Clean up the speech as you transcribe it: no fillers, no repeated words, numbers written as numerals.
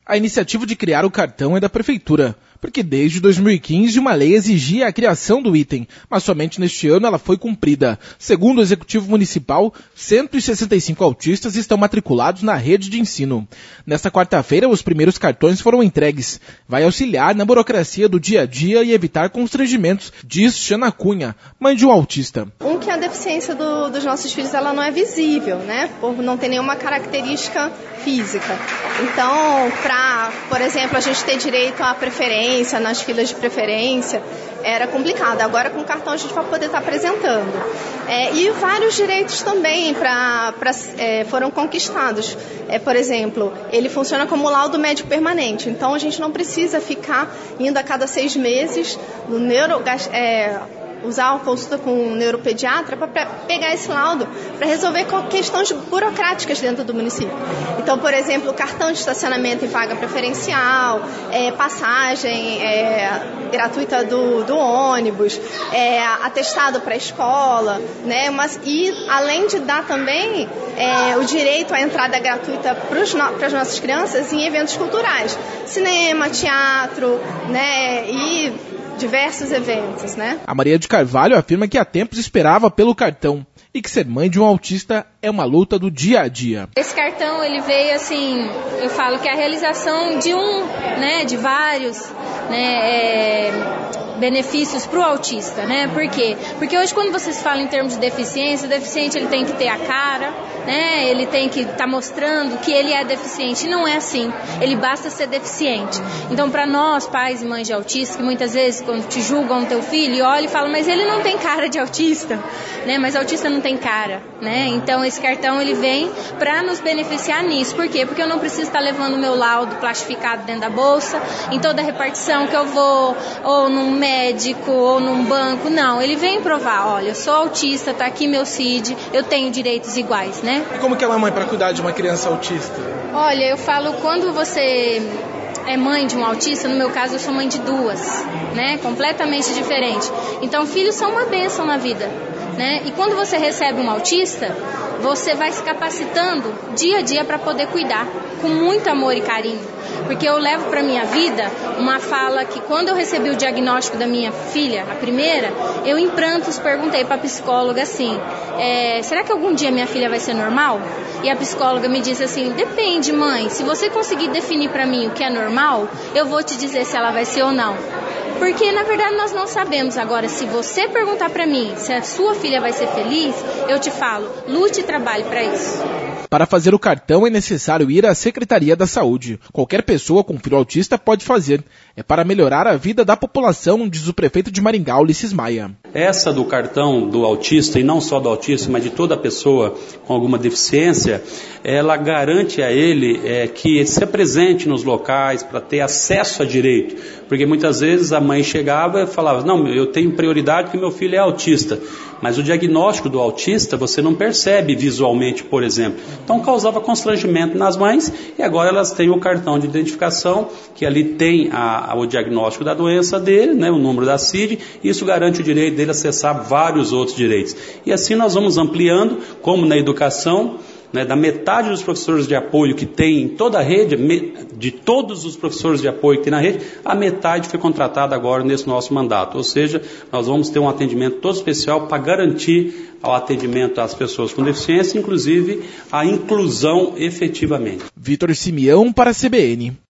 A iniciativa de criar o cartão é da Prefeitura, porque desde 2015 uma lei exigia a criação do item, mas somente neste ano ela foi cumprida. Segundo o Executivo Municipal, 165 autistas estão matriculados na rede de ensino. Nesta quarta-feira, os primeiros cartões foram entregues. Vai auxiliar na burocracia do dia a dia e evitar constrangimentos, diz Xana Cunha, mãe de um autista. Que a deficiência dos nossos filhos ela não é visível, né? Por não ter nenhuma característica física. Então, por exemplo, a gente ter direito à preferência, nas filas de preferência, era complicado. Agora, com o cartão, a gente vai poder estar apresentando. E vários direitos também foram conquistados. Por exemplo, ele funciona como laudo médico permanente. Então, a gente não precisa ficar indo a cada 6 meses no usar uma consulta com um neuropediatra para pegar esse laudo, para resolver questões burocráticas dentro do município. Então, por exemplo, o cartão de estacionamento em vaga preferencial, passagem gratuita do ônibus, atestado para a escola, né? E além de dar também o direito à entrada gratuita para as nossas crianças em eventos culturais, cinema, teatro, né? E diversos eventos, né? A Maria de Carvalho afirma que há tempos esperava pelo cartão e que ser mãe de um autista é uma luta do dia a dia. Esse cartão, ele veio assim, eu falo que é a realização de vários, benefícios para o autista, né? Por quê? Porque hoje quando vocês falam em termos de deficiência, o deficiente ele tem que ter a cara, né? Ele tem que estar mostrando que ele é deficiente. E não é assim. Ele basta ser deficiente. Então, para nós, pais e mães de autistas, que muitas vezes quando te julgam o teu filho, olham e falam, mas ele não tem cara de autista, né? Mas autista não tem cara, né? Então, esse cartão ele vem para nos beneficiar nisso. Por quê? Porque eu não preciso estar levando o meu laudo plastificado dentro da bolsa, em toda a repartição que eu vou, ou num médico, ou num banco. Não, ele vem provar, olha, eu sou autista, tá aqui meu CID, eu tenho direitos iguais, né? E como que ela é mãe para cuidar de uma criança autista? Olha, eu falo, quando você é mãe de um autista, no meu caso eu sou mãe de 2, né? Completamente diferente. Então, filhos são uma bênção na vida, né? E quando você recebe um autista, você vai se capacitando dia a dia para poder cuidar, com muito amor e carinho. Porque eu levo para minha vida uma fala que quando eu recebi o diagnóstico da minha filha, a primeira, eu em prantos perguntei para a psicóloga assim, será que algum dia minha filha vai ser normal? E a psicóloga me disse assim, depende, mãe, se você conseguir definir para mim o que é normal, eu vou te dizer se ela vai ser ou não. Porque, na verdade, nós não sabemos. Agora, se você perguntar para mim se a sua filha vai ser feliz, eu te falo, lute e trabalhe para isso. Para fazer o cartão é necessário ir à Secretaria da Saúde. Qualquer pessoa com filho autista pode fazer. É para melhorar a vida da população, diz o prefeito de Maringá, Ulisses Maia. Essa do cartão do autista, e não só do autista, mas de toda pessoa com alguma deficiência, ela garante a ele que ele se apresente nos locais para ter acesso a direito. Porque muitas vezes a mãe chegava e falava, não, eu tenho prioridade porque meu filho é autista. Mas o diagnóstico do autista você não percebe visualmente, por exemplo. Então causava constrangimento nas mães e agora elas têm o cartão de identificação, que ali tem o diagnóstico da doença dele, né, o número da CID, e isso garante o direito dele acessar vários outros direitos. E assim nós vamos ampliando, como na educação, né, da metade dos professores de apoio que tem em toda a rede, de todos os professores de apoio que tem na rede, a metade foi contratada agora nesse nosso mandato. Ou seja, nós vamos ter um atendimento todo especial para garantir o atendimento às pessoas com deficiência, inclusive a inclusão efetivamente. Vitor Simeão para a CBN.